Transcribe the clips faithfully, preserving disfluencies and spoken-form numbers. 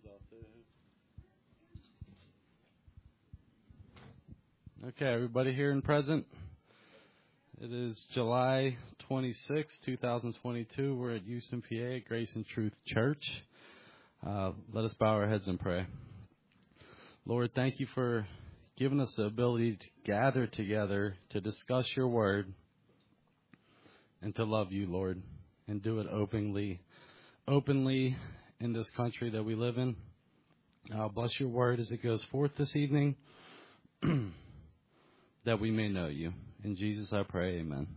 Okay, everybody here and present. It is July twenty-sixth, twenty twenty-two. We're at Houston, P A, Grace and Truth Church. Uh, let us bow our heads and pray. Lord, thank you for giving us the ability to gather together to discuss your word and to love you, Lord, and do it openly, openly in this country that we live in. Uh, bless your word as it goes forth this evening. That we may know you. In Jesus I pray, amen.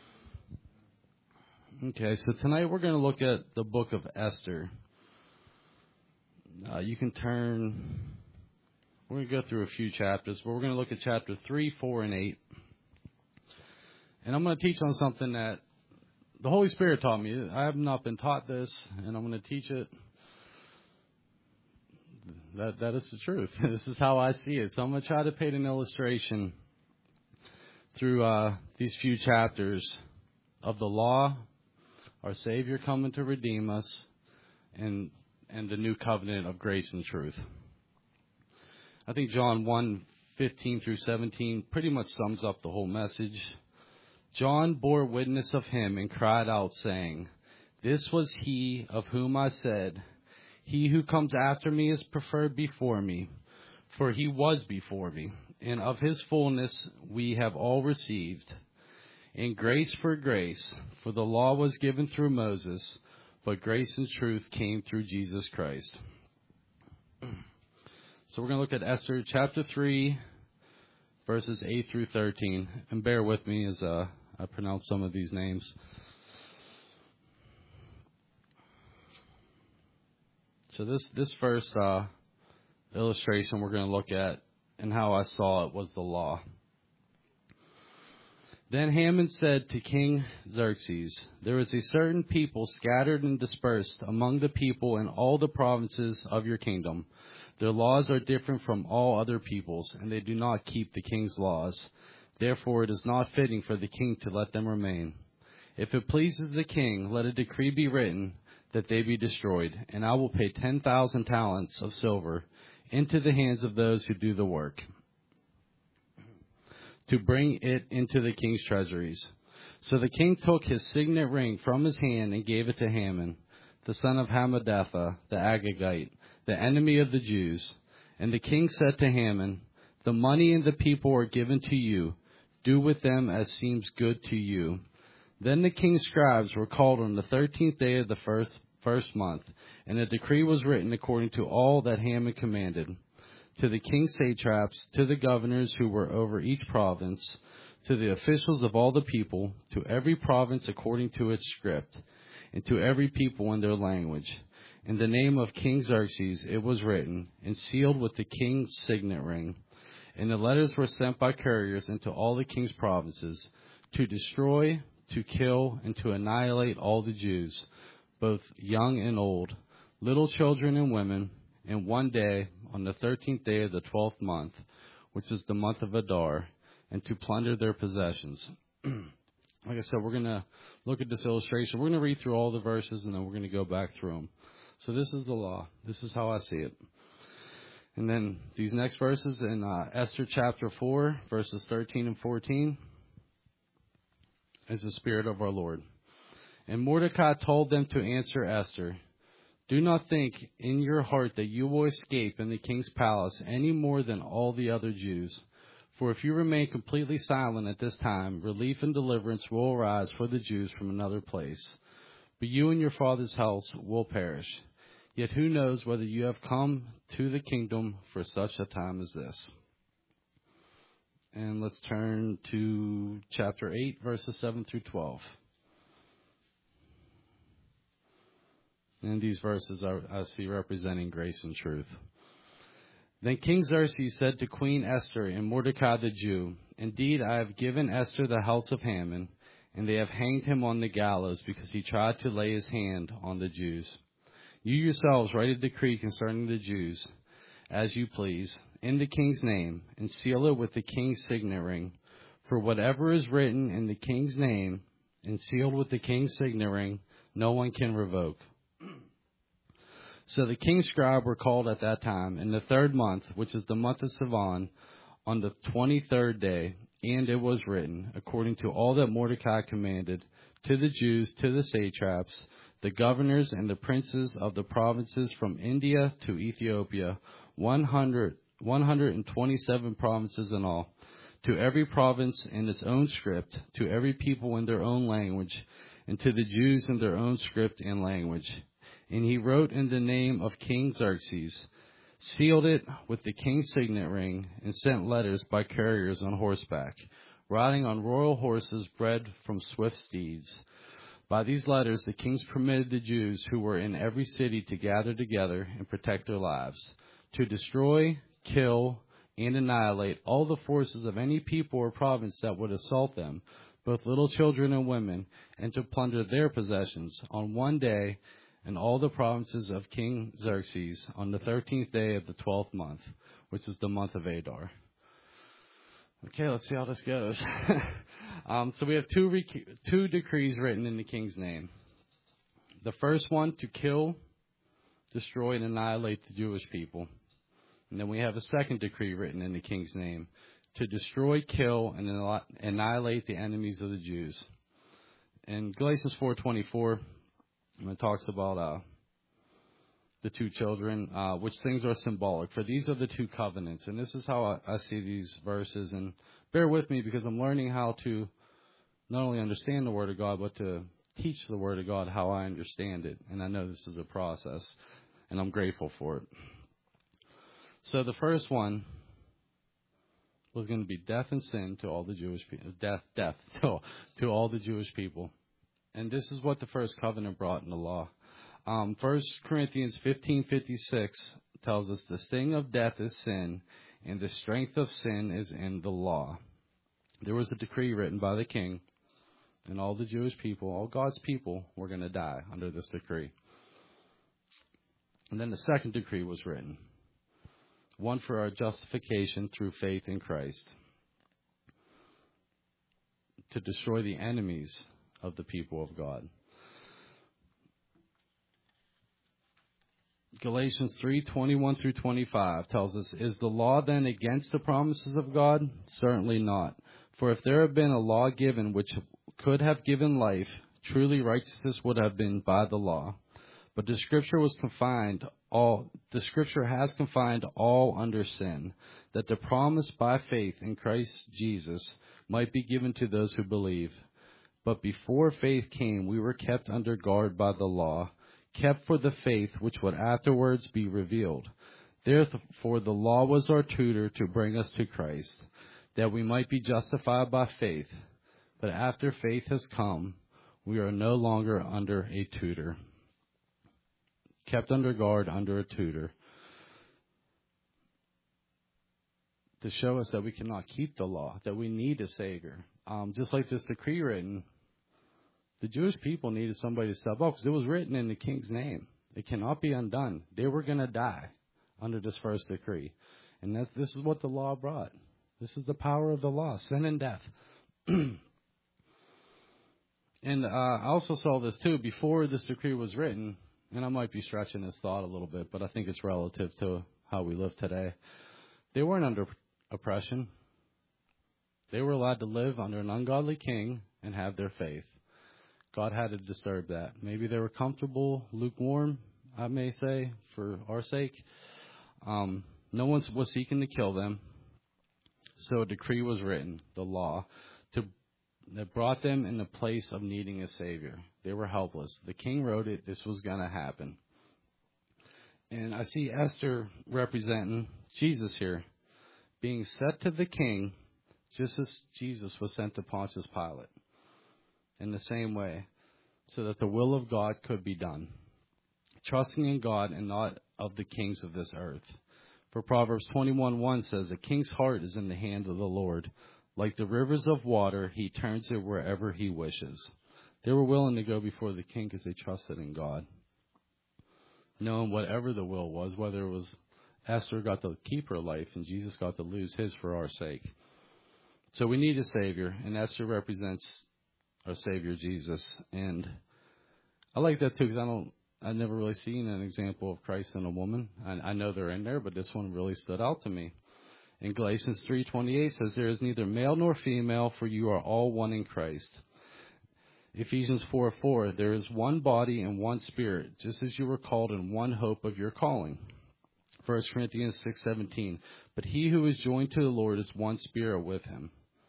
Okay, so tonight we're going to look at the book of Esther. Uh, you can turn, we're going to go through a few chapters, but we're going to look at chapter three, four, and eight. And I'm going to teach on something that the Holy Spirit taught me. I have not been taught this, and I'm going to teach it. That That is the truth. This is how I see it. So I'm going to try to paint an illustration through uh, these few chapters of the law, our Savior coming to redeem us, and and the new covenant of grace and truth. I think John one, fifteen through seventeen pretty much sums up the whole message. John bore witness of him and cried out, saying, "This was he of whom I said, he who comes after me is preferred before me, for he was before me. And of his fullness we have all received, and grace for grace, for the law was given through Moses, but grace and truth came through Jesus Christ." So we're going to look at Esther chapter three, verses eight through thirteen. And bear with me as uh, I pronounce some of these names. So this, this first uh, illustration we're going to look at, and how I saw it, was the law. Then Haman said to King Xerxes, "There is a certain people scattered and dispersed among the people in all the provinces of your kingdom. Their laws are different from all other peoples, and they do not keep the king's laws. Therefore it is not fitting for the king to let them remain. If it pleases the king, let a decree be written that they be destroyed, and I will pay ten thousand talents of silver into the hands of those who do the work, to bring it into the king's treasuries." So the king took his signet ring from his hand and gave it to Haman, the son of Hammedatha, the Agagite, the enemy of the Jews. And the king said to Haman, "The money and the people are given to you. Do with them as seems good to you." Then the king's scribes were called on the thirteenth day of the first first month, and a decree was written according to all that Haman commanded, to the king's satraps, to the governors who were over each province, to the officials of all the people, to every province according to its script, and to every people in their language. In the name of King Xerxes it was written, and sealed with the king's signet ring. And the letters were sent by couriers into all the king's provinces, to destroy, to kill, and to annihilate all the Jews, both young and old, little children and women, in one day, on the thirteenth day of the twelfth month, which is the month of Adar, and to plunder their possessions. Like I said, we're going to look at this illustration. We're going to read through all the verses, and then we're going to go back through them. So this is the law. This is how I see it. And then these next verses in uh, Esther chapter four, verses thirteen and fourteen, is the Spirit of our Lord. And Mordecai told them to answer Esther, "Do not think in your heart that you will escape in the king's palace any more than all the other Jews. For if you remain completely silent at this time, relief and deliverance will arise for the Jews from another place. But you and your father's house will perish. Yet who knows whether you have come to the kingdom for such a time as this." And let's turn to chapter eight, verses seven through twelve. And these verses are, I see, representing grace and truth. Then King Xerxes said to Queen Esther and Mordecai the Jew, "Indeed, I have given Esther the house of Haman, and they have hanged him on the gallows because he tried to lay his hand on the Jews. You yourselves write a decree concerning the Jews, as you please, in the king's name, and seal it with the king's signet ring. For whatever is written in the king's name and sealed with the king's signet ring, no one can revoke." So the king's scribe were called at that time in the third month, which is the month of Sivan, on the twenty-third day, and it was written, according to all that Mordecai commanded, to the Jews, to the satraps, the governors, and the princes of the provinces from India to Ethiopia, one hundred, one hundred twenty-seven provinces in all, to every province in its own script, to every people in their own language, and to the Jews in their own script and language. And he wrote in the name of King Xerxes, sealed it with the king's signet ring, and sent letters by couriers on horseback, riding on royal horses bred from swift steeds. By these letters the kings permitted the Jews who were in every city to gather together and protect their lives, to destroy, kill, and annihilate all the forces of any people or province that would assault them, both little children and women, and to plunder their possessions on one day in all the provinces of King Xerxes on the thirteenth day of the twelfth month, which is the month of Adar. Okay, let's see how this goes. um, so we have two rec- two decrees written in the king's name. The first one, to kill, destroy, and annihilate the Jewish people. And then we have a second decree written in the king's name, to destroy, kill, and annihilate the enemies of the Jews. In Galatians four twenty-four, it talks about uh, the two children, uh, which things are symbolic. For these are the two covenants. And this is how I, I see these verses. And bear with me because I'm learning how to not only understand the Word of God, but to teach the Word of God how I understand it. And I know this is a process, and I'm grateful for it. So the first one was going to be death and sin to all the Jewish people. Death, death to, to all the Jewish people. And this is what the first covenant brought in the law. Um, First Corinthians fifteen fifty-six tells us the sting of death is sin, and the strength of sin is in the law. There was a decree written by the king, and all the Jewish people, all God's people, were going to die under this decree. And then the second decree was written, one for our justification through faith in Christ, to destroy the enemies of the people of God. Galatians three twenty-one through twenty-five tells us, is the law then against the promises of God? Certainly not. For if there had been a law given which could have given life, truly righteousness would have been by the law. But the scripture was confined all the scripture has confined all under sin, that the promise by faith in Christ Jesus might be given to those who believe. But before faith came, we were kept under guard by the law, kept for the faith which would afterwards be revealed. Therefore the law was our tutor to bring us to Christ, that we might be justified by faith. But after faith has come, we are no longer under a tutor. Kept under guard under a tutor, to show us that we cannot keep the law, that we need a Savior. Um, just like this decree written, the Jewish people needed somebody to step up because it was written in the king's name. It cannot be undone. They were going to die under this first decree. And that's, this is what the law brought. This is the power of the law, sin and death. And uh, I also saw this too, before this decree was written, and I might be stretching this thought a little bit, but I think it's relative to how we live today. They weren't under oppression. They were allowed to live under an ungodly king and have their faith. God had to disturb that. Maybe they were comfortable, lukewarm, I may say, for our sake. Um, no one was seeking to kill them. So a decree was written, the law, to, that brought them in the place of needing a Savior. They were helpless. The king wrote it. This was going to happen. And I see Esther representing Jesus here, being set to the king just as Jesus was sent to Pontius Pilate. In the same way, so that the will of God could be done, trusting in God and not of the kings of this earth. For Proverbs twenty-one one says, a king's heart is in the hand of the Lord. Like the rivers of water, he turns it wherever he wishes. They were willing to go before the king because they trusted in God, knowing whatever the will was, whether it was Esther got to keep her life and Jesus got to lose his for our sake. So we need a Savior, and Esther represents our Savior Jesus. And I like that too, because I don't I've never really seen an example of Christ in a woman. I, I know they're in there, but this one really stood out to me. In Galatians three twenty-eight says, there is neither male nor female, for you are all one in Christ. Ephesians four four, there is one body and one spirit, just as you were called in one hope of your calling. First Corinthians six seventeen, but he who is joined to the Lord is one spirit with him.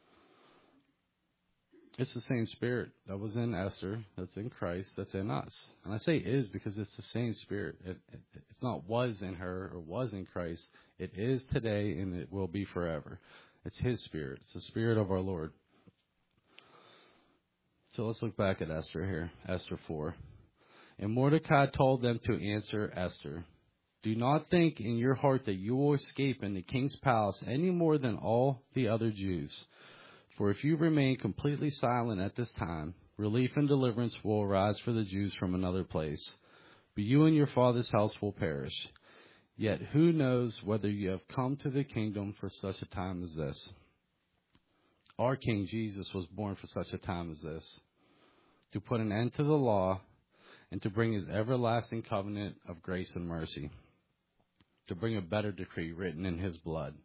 It's the same spirit that was in Esther, that's in Christ, that's in us. And I say is because it's the same spirit. It, it, it's not was in her or was in Christ. It is today and it will be forever. It's his spirit. It's the spirit of our Lord. So let's look back at Esther here, Esther four. And Mordecai told them to answer Esther, do not think in your heart that you will escape in the king's palace any more than all the other Jews. For if you remain completely silent at this time, relief and deliverance will arise for the Jews from another place. But you and your father's house will perish. Yet who knows whether you have come to the kingdom for such a time as this? Our King Jesus was born for such a time as this, to put an end to the law and to bring his everlasting covenant of grace and mercy, to bring a better decree written in his blood.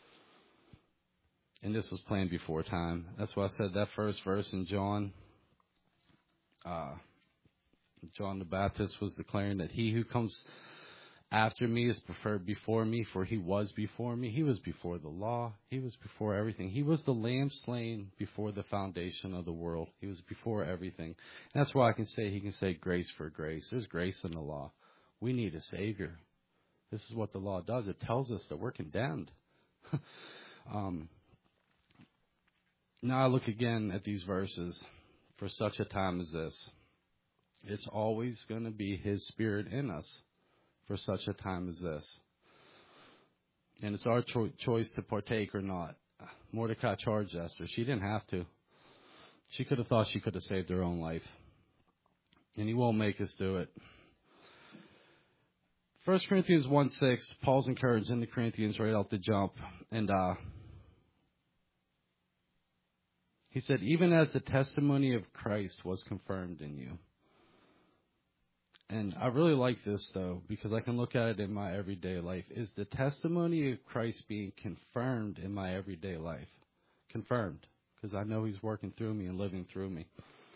And this was planned before time. That's why I said that first verse in John. Uh, John the Baptist was declaring that he who comes after me is preferred before me, for he was before me. He was before the law. He was before everything. He was the lamb slain before the foundation of the world. He was before everything. And that's why I can say he can say grace for grace. There's grace in the law. We need a Savior. This is what the law does. It tells us that we're condemned. um Now I look again at these verses. For such a time as this, it's always going to be his spirit in us for such a time as this. And it's our cho- choice to partake or not. Mordecai charged Esther. She didn't have to. She could have thought she could have saved her own life. And he won't make us do it. First Corinthians one six, Paul's encouraging the Corinthians right out the jump. And uh he said, even as the testimony of Christ was confirmed in you. And I really like this, though, because I can look at it in my everyday life. Is the testimony of Christ being confirmed in my everyday life? Confirmed. Because I know he's working through me and living through me.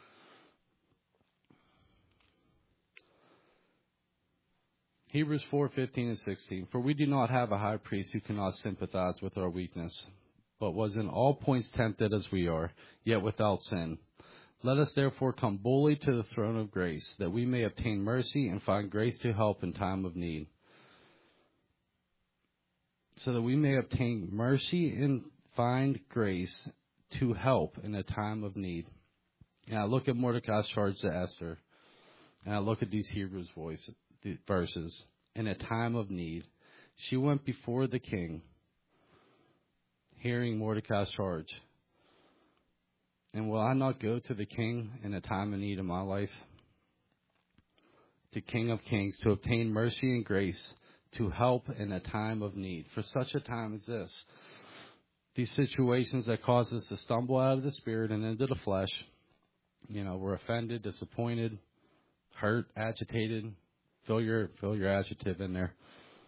Hebrews four fifteen and sixteen. For we do not have a high priest who cannot sympathize with our weakness, but was in all points tempted as we are, yet without sin. Let us therefore come boldly to the throne of grace, that we may obtain mercy and find grace to help in time of need. So that we may obtain mercy and find grace to help in a time of need. And I look at Mordecai's charge to Esther, and I look at these Hebrews voice, the verses. In a time of need, she went before the king, hearing Mordecai's charge. And will I not go to the king in a time of need in my life? The King of Kings, to obtain mercy and grace, to help in a time of need. For such a time as this. These situations that cause us to stumble out of the spirit and into the flesh. You know, we're offended, disappointed, hurt, agitated. Fill your, fill your adjective in there.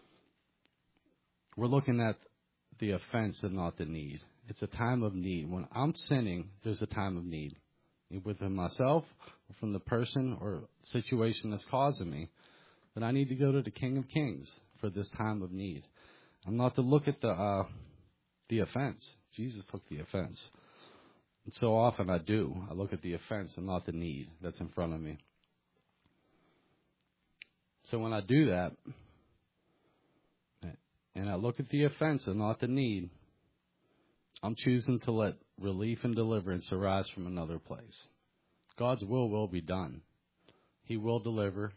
We're looking at the offense and not the need. It's a time of need. When I'm sinning, there's a time of need. Within myself, or from the person or situation that's causing me. Then I need to go to the King of Kings for this time of need. I'm not to look at the uh, the offense. Jesus took the offense. And so often I do. I look at the offense and not the need that's in front of me. So when I do that, and I look at the offense and not the need, I'm choosing to let relief and deliverance arise from another place. God's will will be done. He will deliver,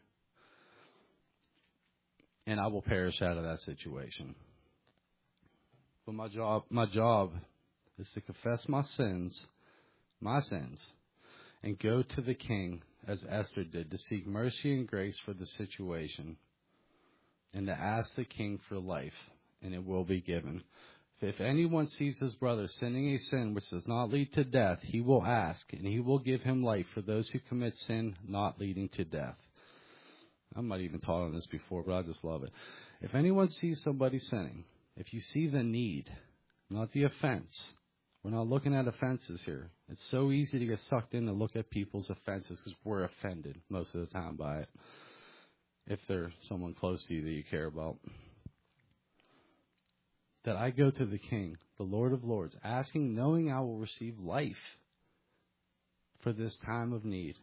and I will perish out of that situation. But my job, my job is to confess my sins, my sins, and go to the king, as Esther did, to seek mercy and grace for the situation, and to ask the king for life, and it will be given. If anyone sees his brother sinning a sin which does not lead to death, he will ask, and he will give him life for those who commit sin not leading to death. I might even taught on this before, but I just love it. If anyone sees somebody sinning, if you see the need, not the offense, we're not looking at offenses here. It's so easy to get sucked in to look at people's offenses because we're offended most of the time by it. If they're someone close to you that you care about. That I go to the King, the Lord of Lords, asking, knowing I will receive life for this time of need.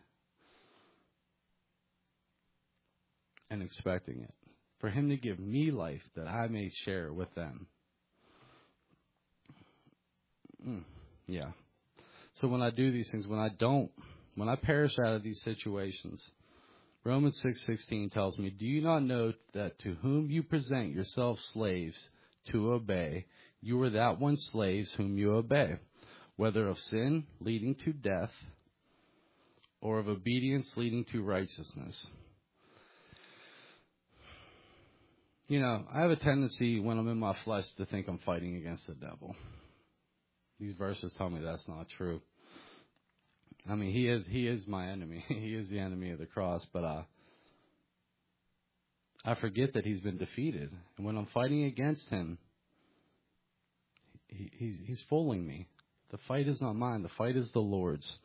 And expecting it. For him to give me life that I may share with them. Mm, yeah. So when I do these things, when I don't, when I perish out of these situations, Romans six sixteen tells me, do you not know that to whom you present yourselves slaves to obey, you are that one slaves whom you obey, whether of sin leading to death or of obedience leading to righteousness. You know, I have a tendency when I'm in my flesh to think I'm fighting against the devil. These verses tell me that's not true. I mean, he is he is my enemy. He is the enemy of the cross, but uh, I forget that he's been defeated. And when I'm fighting against him, he, he's, he's fooling me. The fight is not mine. The fight is the Lord's.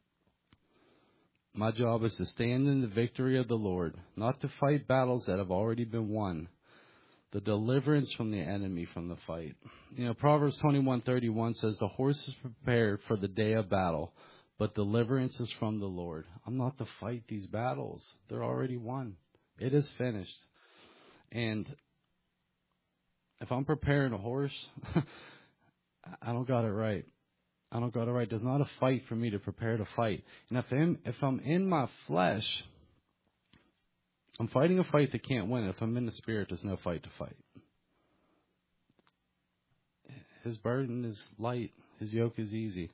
My job is to stand in the victory of the Lord, not to fight battles that have already been won. The deliverance from the enemy from the fight. You know, Proverbs twenty-one thirty-one says, the horse is prepared for the day of battle, but deliverance is from the Lord. I'm not to fight these battles. They're already won. It is finished. And if I'm preparing a horse, I don't got it right. I don't got it right. There's not a fight for me to prepare to fight. And if I'm, if I'm in my flesh, I'm fighting a fight that can't win. If I'm in the Spirit, there's no fight to fight. His burden is light. His yoke is easy.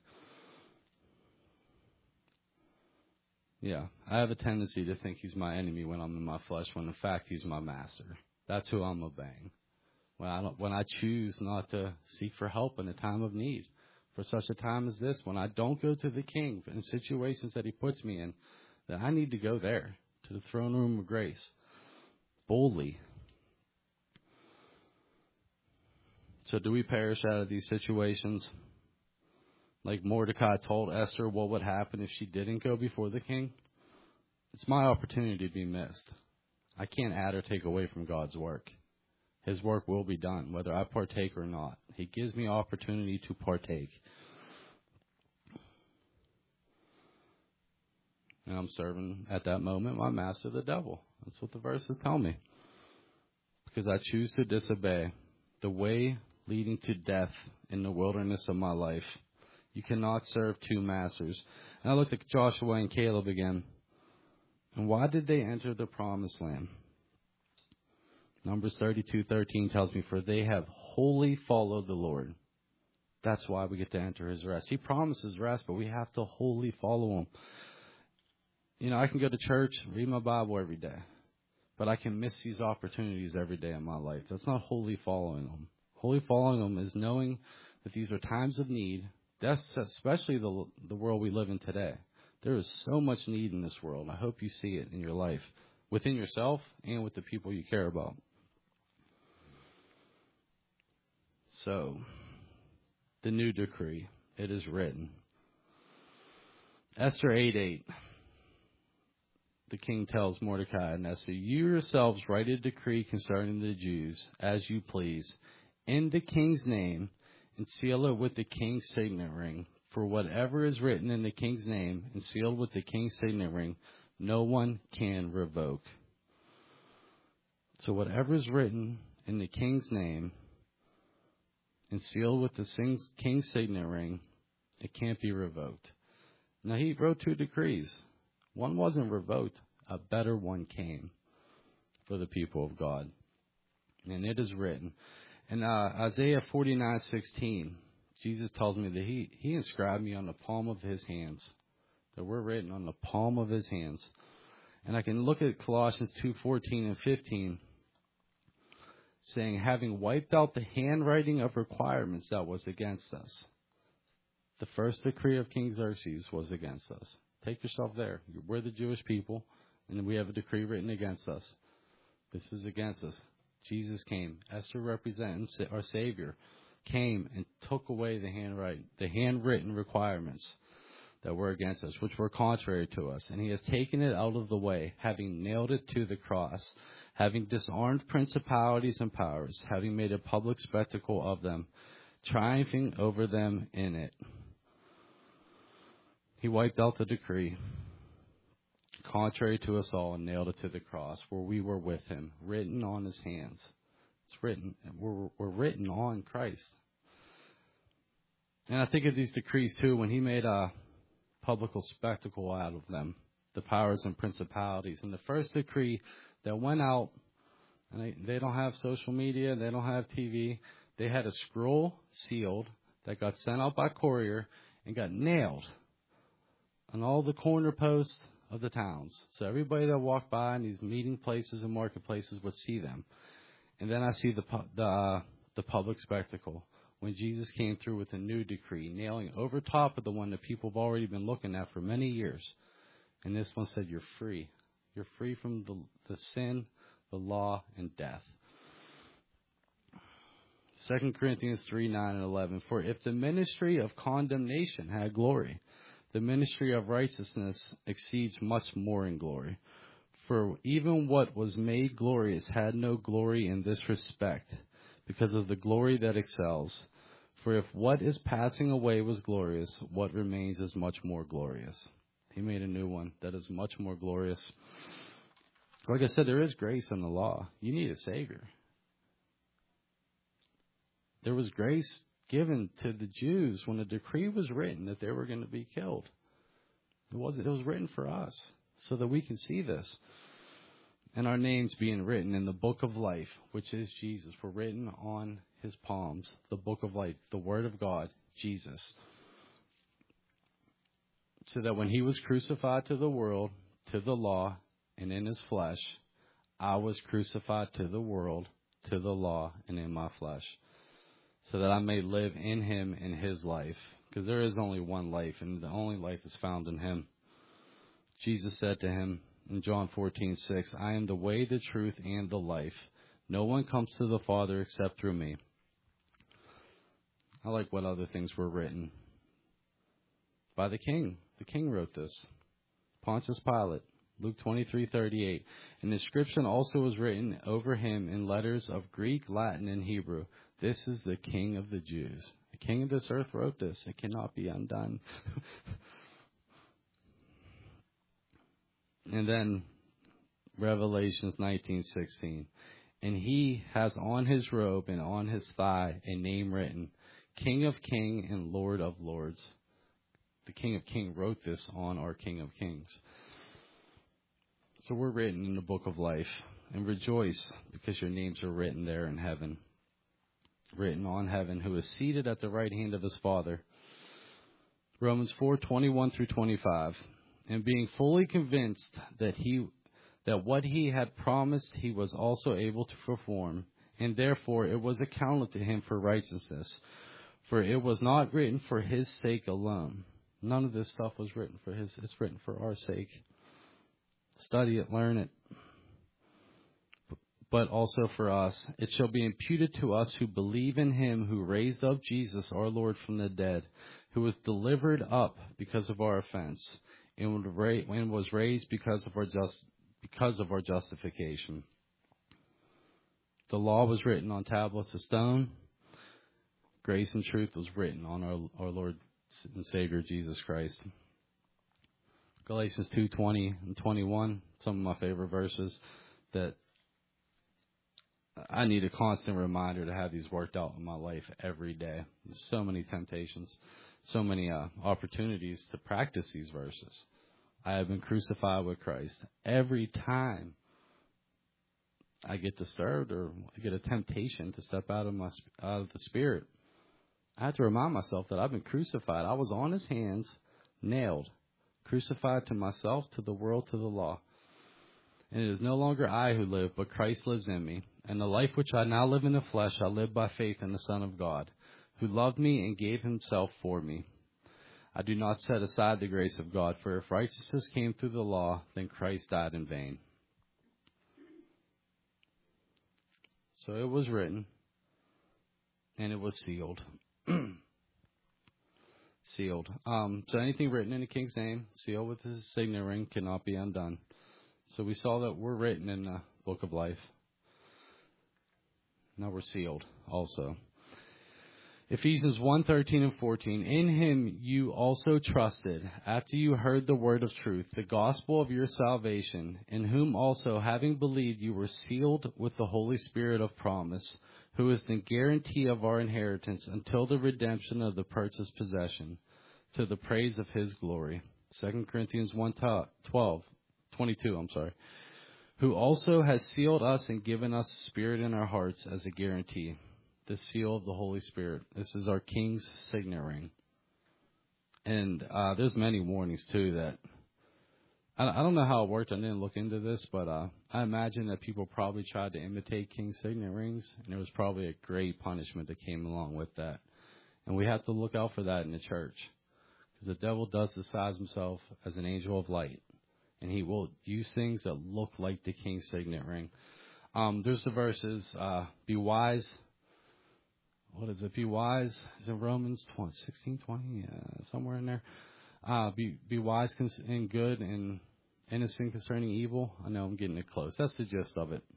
Yeah, I have a tendency to think he's my enemy when I'm in my flesh, when in fact he's my master. That's who I'm obeying. When I, don't, when I choose not to seek for help in a time of need, for such a time as this, when I don't go to the King in situations that he puts me in, then I need to go there. To the throne room of grace, boldly. So do we perish out of these situations? Like Mordecai told Esther what would happen if she didn't go before the king? It's my opportunity to be missed. I can't add or take away from God's work. His work will be done, whether I partake or not. He gives me opportunity to partake. And I'm serving, at that moment, my master, the devil. That's what the verses tell me. Because I choose to disobey the way leading to death in the wilderness of my life. You cannot serve two masters. And I looked at Joshua and Caleb again. And why did they enter the promised land? Numbers thirty-two thirteen tells me, for they have wholly followed the Lord. That's why we get to enter his rest. He promises rest, but we have to wholly follow him. You know, I can go to church, read my Bible every day, but I can miss these opportunities every day in my life. That's not wholly following them. Wholly following them is knowing that these are times of need. That's especially the the world we live in today. There is so much need in this world. I hope you see it in your life, within yourself and with the people you care about. So, the new decree, it is written. Esther eight eight. The king tells Mordecai and Esther, you yourselves write a decree concerning the Jews, as you please, in the king's name, and seal it with the king's signet ring. For whatever is written in the king's name and sealed with the king's signet ring, no one can revoke. So whatever is written in the king's name and sealed with the king's signet ring, it can't be revoked. Now, he wrote two decrees. One wasn't revoked. A better one came for the people of God. And it is written. In uh, Isaiah forty-nine sixteen, Jesus tells me that he, he inscribed me on the palm of his hands. That we're written on the palm of his hands. And I can look at Colossians two fourteen and fifteen, saying, having wiped out the handwriting of requirements that was against us. The first decree of King Xerxes was against us. Take yourself there. We're the Jewish people, and we have a decree written against us. This is against us. Jesus came. Esther representing our Savior came and took away the handwriting, the handwritten requirements that were against us, which were contrary to us. And he has taken it out of the way, having nailed it to the cross, having disarmed principalities and powers, having made a public spectacle of them, triumphing over them in it. He wiped out the decree, contrary to us all, and nailed it to the cross, where we were with him, written on his hands. It's written. We're, we're written on Christ. And I think of these decrees, too, when he made a public spectacle out of them, the powers and principalities. And the first decree that went out, and they, they don't have social media, they don't have T V, they had a scroll sealed that got sent out by courier and got nailed on all the corner posts of the towns. So everybody that walked by in these meeting places and marketplaces would see them. And then I see the the, uh, the public spectacle when Jesus came through with a new decree, nailing over top of the one that people have already been looking at for many years. And this one said, you're free. You're free from the, the sin, the law, and death. Second Corinthians three, nine, and eleven. For if the ministry of condemnation had glory, the ministry of righteousness exceeds much more in glory. For even what was made glorious had no glory in this respect, because of the glory that excels. For if what is passing away was glorious, what remains is much more glorious. He made a new one that is much more glorious. Like I said, there is grace in the law. You need a Savior. There was grace given to the Jews when the decree was written that they were going to be killed. It was, it was written for us so that we can see this. And our names being written in the book of life, which is Jesus, were written on his palms, the book of life, the word of God, Jesus. So that when he was crucified to the world, to the law, and in his flesh, I was crucified to the world, to the law, and in my flesh. So that I may live in him in his life. Because there is only one life, and the only life is found in him. Jesus said to him in John fourteen six, I am the way, the truth, and the life. No one comes to the Father except through me. I like what other things were written. By the king. The king wrote this. Pontius Pilate. Luke twenty-three thirty-eight. An inscription also was written over him in letters of Greek, Latin, and Hebrew. This is the King of the Jews. The King of this earth wrote this. It cannot be undone. And then Revelations nineteen sixteen. And he has on his robe and on his thigh a name written, King of Kings and Lord of Lords. The King of Kings wrote this on our King of Kings. So we're written in the book of life. And rejoice because your names are written there in heaven. Written on heaven, who is seated at the right hand of his Father. Romans four twenty-one through twenty-five. And being fully convinced that he that what he had promised he was also able to perform, and therefore it was accounted to him for righteousness. For it was not written for his sake alone. None of this stuff was written for his. It's written for our sake. Study it, learn it. But also for us. It shall be imputed to us who believe in him who raised up Jesus our Lord from the dead, who was delivered up because of our offense, and was raised because of our just because of our justification. The law was written on tablets of stone. Grace and truth was written on our, our Lord and Savior Jesus Christ. Galatians two twenty and twenty-one, some of my favorite verses that I need a constant reminder to have these worked out in my life every day. There's so many temptations, so many uh, opportunities to practice these verses. I have been crucified with Christ. Every time I get disturbed or I get a temptation to step out of my out of the Spirit, I have to remind myself that I've been crucified. I was on his hands, nailed, crucified to myself, to the world, to the law. And it is no longer I who live, but Christ lives in me. And the life which I now live in the flesh, I live by faith in the Son of God, who loved me and gave himself for me. I do not set aside the grace of God, for if righteousness came through the law, then Christ died in vain. So it was written, and it was sealed. Sealed. Um, so anything written in the king's name, sealed with his signet ring, cannot be undone. So we saw that we're written in the book of life. Now we're sealed also. Ephesians one, thirteen and fourteen. In him you also trusted, after you heard the word of truth, the gospel of your salvation, in whom also, having believed, you were sealed with the Holy Spirit of promise, who is the guarantee of our inheritance until the redemption of the purchased possession, to the praise of his glory. Second Corinthians one, twelve, twenty-two, I'm sorry. Who also has sealed us and given us a spirit in our hearts as a guarantee. The seal of the Holy Spirit. This is our King's signet ring. And uh, there's many warnings, too, that I, I don't know how it worked. I didn't look into this, but uh, I imagine that people probably tried to imitate King's signet rings, and there was probably a great punishment that came along with that. And we have to look out for that in the church, because the devil does disguise himself as an angel of light, and he will use things that look like the King's signet ring. Um, there's the verses, uh, be wise. What is it? Be wise. Is it Romans sixteen, twenty? Uh, somewhere in there. Uh, be be wise and good and innocent concerning evil. I know I'm getting it close. That's the gist of it.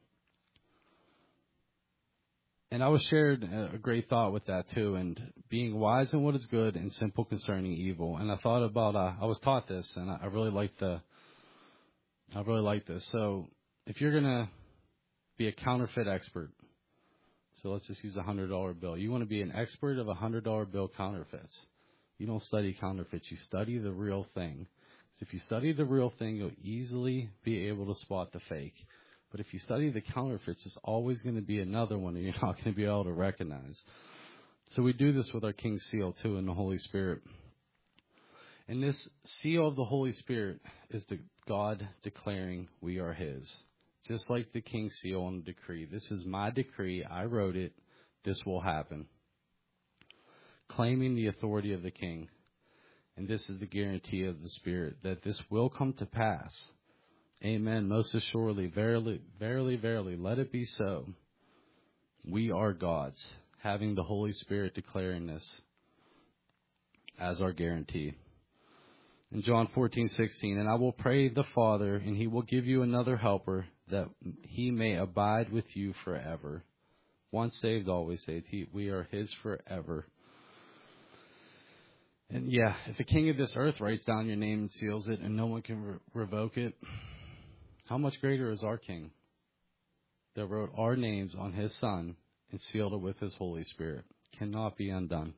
And I was shared a great thought with that too. And being wise in what is good and simple concerning evil. And I thought about. Uh, I was taught this, and I, I really like the. I really like this. So if you're gonna be a counterfeit expert. So let's just use a one hundred dollar bill. You want to be an expert of one hundred dollar bill counterfeits. You don't study counterfeits. You study the real thing. So if you study the real thing, you'll easily be able to spot the fake. But if you study the counterfeits, there's always going to be another one that you're not going to be able to recognize. So we do this with our King's seal, too, in the Holy Spirit. And this seal of the Holy Spirit is the God declaring we are his. Just like the King's seal on the decree. This is my decree. I wrote it. This will happen. Claiming the authority of the King. And this is the guarantee of the Spirit, that this will come to pass. Amen. Most assuredly, verily, verily, verily, let it be so. We are God's, having the Holy Spirit declaring this as our guarantee. In John fourteen, sixteen, and I will pray the Father, and he will give you another helper, that he may abide with you forever. Once saved, always saved. He, we are his forever. And yeah, if the king of this earth writes down your name and seals it, and no one can re- revoke it, how much greater is our King that wrote our names on his Son and sealed it with his Holy Spirit? Cannot be undone.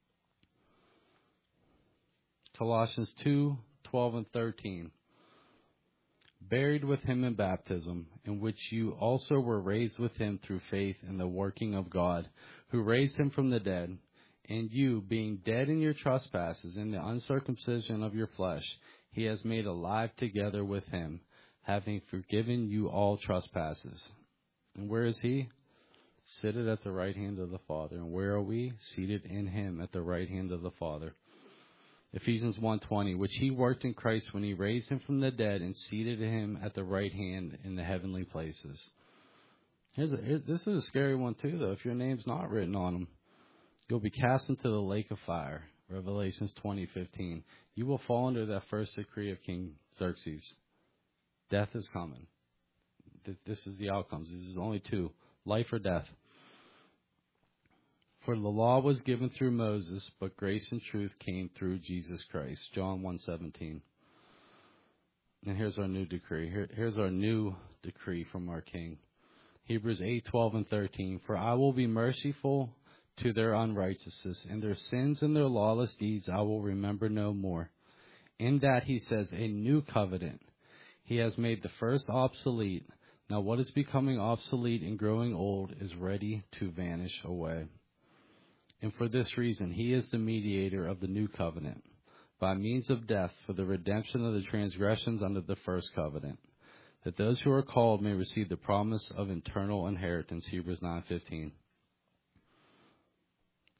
Colossians two, twelve and thirteen. Buried with him in baptism, in which you also were raised with him through faith in the working of God, who raised him from the dead, and you, being dead in your trespasses in the uncircumcision of your flesh, he has made alive together with him, having forgiven you all trespasses. And where is he? Seated at the right hand of the Father. And where are we? Seated in him at the right hand of the Father. Ephesians one twenty, which he worked in Christ when he raised him from the dead and seated him at the right hand in the heavenly places. Here's a, here, this is a scary one too, though. If your name's not written on them, you'll be cast into the lake of fire. Revelations twenty fifteen. You will fall under that first decree of King Xerxes. Death is coming. This is the outcomes. This is only two: life or death. For the law was given through Moses, but grace and truth came through Jesus Christ. John one seventeen. And here's our new decree. Here, here's our new decree from our King. Hebrews eight, twelve and thirteen. For I will be merciful to their unrighteousness, and their sins and their lawless deeds I will remember no more. In that he says, a new covenant. He has made the first obsolete. Now what is becoming obsolete and growing old is ready to vanish away. And for this reason, he is the mediator of the new covenant, by means of death for the redemption of the transgressions under the first covenant, that those who are called may receive the promise of eternal inheritance. Hebrews nine fifteen.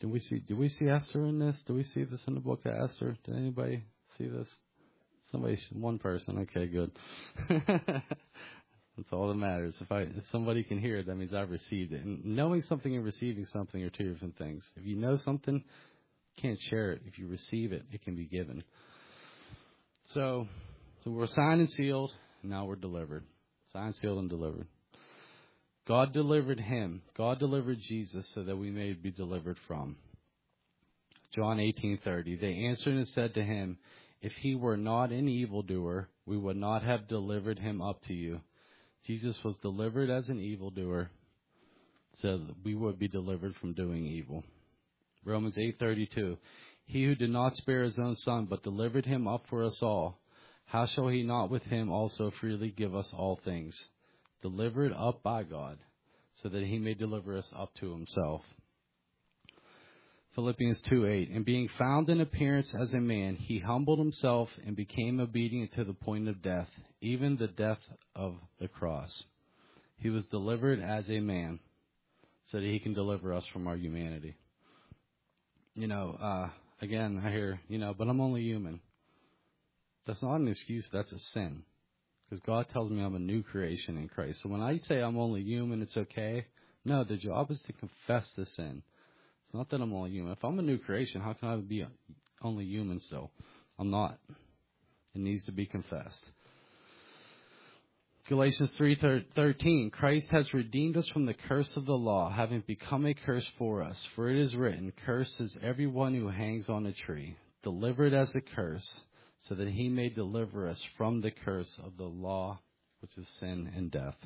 Did we see? Did we see Esther in this? Do we see this in the book of Esther? Did anybody see this? Somebody, one person. Okay, good. That's all that matters. If I, if somebody can hear it, that means I've received it. And knowing something and receiving something are two different things. If you know something, you can't share it. If you receive it, it can be given. So, so we're signed and sealed, and now we're delivered. Signed, sealed, and delivered. God delivered him. God delivered Jesus so that we may be delivered from. John eighteen thirty. They answered and said to him, if he were not an evildoer, we would not have delivered him up to you. Jesus was delivered as an evildoer so that we would be delivered from doing evil. Romans eight thirty-two. He who did not spare his own son, but delivered him up for us all, how shall he not with him also freely give us all things? Delivered up by God, so that he may deliver us up to himself. Philippians two eight. And being found in appearance as a man, he humbled himself and became obedient to the point of death, even the death of the cross. He was delivered as a man, so that he can deliver us from our humanity. You know, uh, again, I hear, you know, but I'm only human. That's not an excuse, that's a sin. Because God tells me I'm a new creation in Christ. So when I say I'm only human, it's okay. No, the job is to confess the sin. It's not that I'm only human. If I'm a new creation, how can I be only human still? I'm not. It needs to be confessed. Galatians three thirteen, Christ has redeemed us from the curse of the law, having become a curse for us. For it is written, cursed is everyone who hangs on a tree, delivered as a curse, so that he may deliver us from the curse of the law, which is sin and death.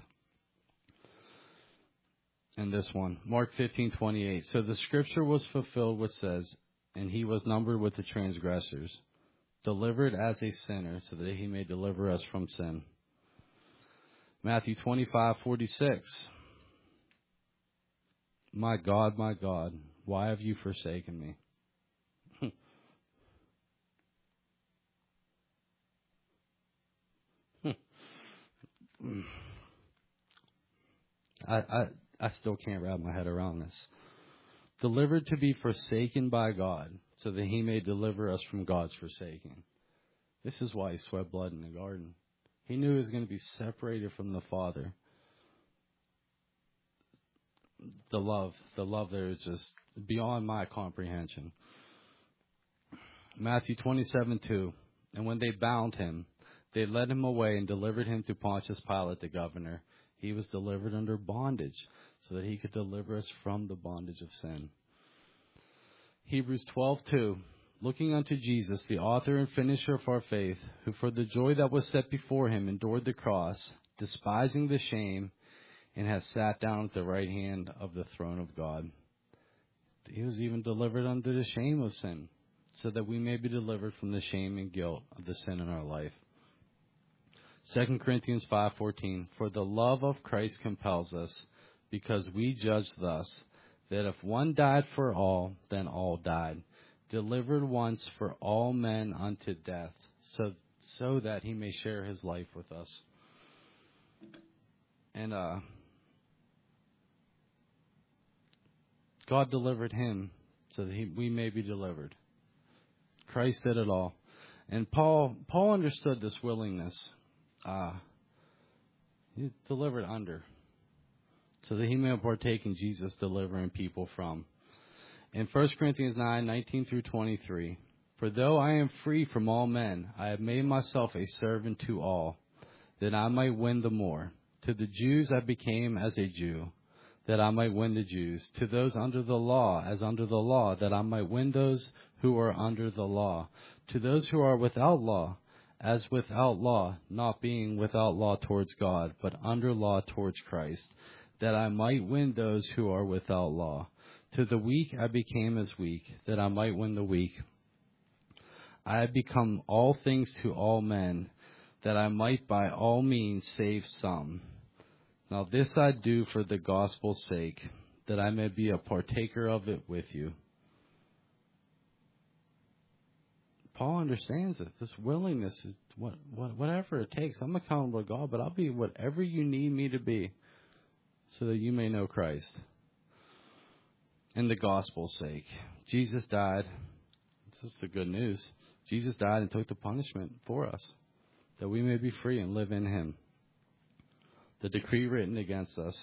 And this one, Mark fifteen twenty-eight. So the scripture was fulfilled which says, and he was numbered with the transgressors, delivered as a sinner, so that he may deliver us from sin. Matthew twenty-five forty-six. My God, my God, why have you forsaken me? I, I I still can't wrap my head around this. Delivered to be forsaken by God, so that he may deliver us from God's forsaking. This is why he sweat blood in the garden. He knew he was going to be separated from the Father. The love, the love there is just beyond my comprehension. Matthew twenty-seven two. And when they bound him, they led him away and delivered him to Pontius Pilate, the governor. He was delivered under bondage, so that he could deliver us from the bondage of sin. Hebrews twelve two. Looking unto Jesus, the author and finisher of our faith, who for the joy that was set before him endured the cross, despising the shame, and has sat down at the right hand of the throne of God. He was even delivered under the shame of sin, so that we may be delivered from the shame and guilt of the sin in our life. Second Corinthians five fourteen. For the love of Christ compels us, because we judge thus, that if one died for all, then all died. Delivered once for all men unto death, so so that he may share his life with us. And uh, God delivered him so that he, we may be delivered. Christ did it all. And Paul Paul understood this willingness. Uh, he delivered under, so that he may partake in Jesus delivering people from. In First Corinthians nine nineteen through twenty-three, for though I am free from all men, I have made myself a servant to all, that I might win the more. To the Jews I became as a Jew, that I might win the Jews. To those under the law, as under the law, that I might win those who are under the law. To those who are without law, as without law, not being without law towards God, but under law towards Christ, that I might win those who are without law. To the weak I became as weak, that I might win the weak. I have become all things to all men, that I might by all means save some. Now this I do for the gospel's sake, that I may be a partaker of it with you. Paul understands it. This willingness is what, what whatever it takes. I'm accountable to God, but I'll be whatever you need me to be, so that you may know Christ. and the gospel's sake. Jesus died. This is the good news. Jesus died and took the punishment for us, that we may be free and live in him. The decree written against us.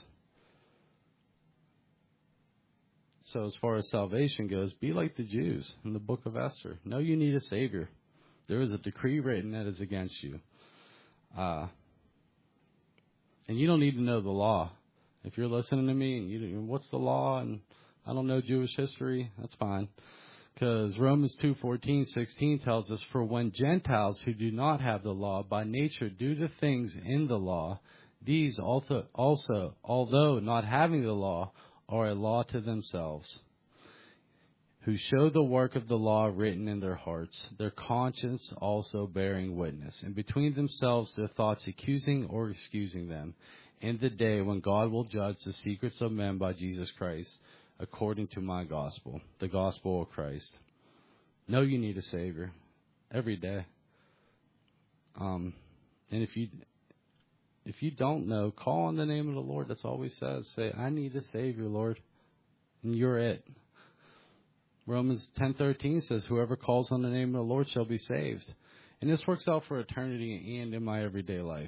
So as far as salvation goes, be like the Jews in the book of Esther. Know you need a Savior. There is a decree written that is against you. Uh, and you don't need to know the law. If you're listening to me and you what's the law and I don't know Jewish history, that's fine. Because Romans two fourteen, sixteen tells us, for when Gentiles who do not have the law by nature do the things in the law, these also, also, although not having the law, are a law to themselves, who show the work of the law written in their hearts, their conscience also bearing witness, and between themselves their thoughts accusing or excusing them, in the day when God will judge the secrets of men by Jesus Christ, according to my gospel, the gospel of Christ. Know you need a Savior every day. Um, and if you if you don't know, call on the name of the Lord. That's all he says. Say, I need a Savior, Lord, and you're it. Romans ten thirteen says, whoever calls on the name of the Lord shall be saved. And this works out for eternity and in my everyday life.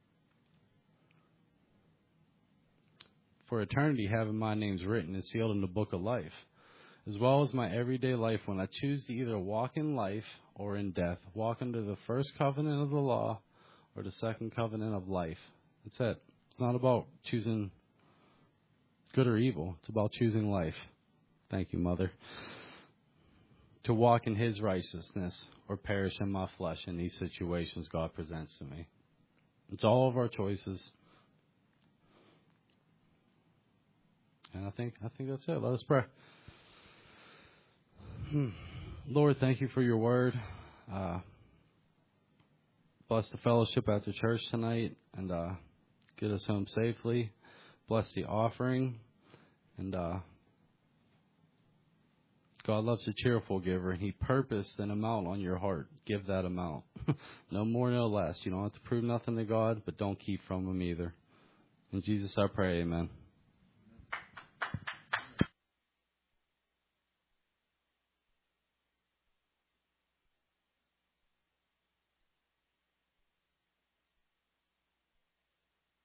For eternity, having my name's written and sealed in the book of life, as well as my everyday life when I choose to either walk in life or in death, walk under the first covenant of the law or the second covenant of life. That's it. It's not about choosing good or evil. It's about choosing life. Thank you, Mother. To walk in his righteousness or perish in my flesh in these situations God presents to me. It's all of our choices. And I think I think that's it. Let us pray. Hmm. Lord, thank you for your word. Uh, bless the fellowship at the church tonight and uh, get us home safely. Bless the offering. And uh, God loves a cheerful giver. He purposed an amount on your heart. Give that amount. No more, no less. You don't have to prove nothing to God, but don't keep from him either. In Jesus I pray, amen.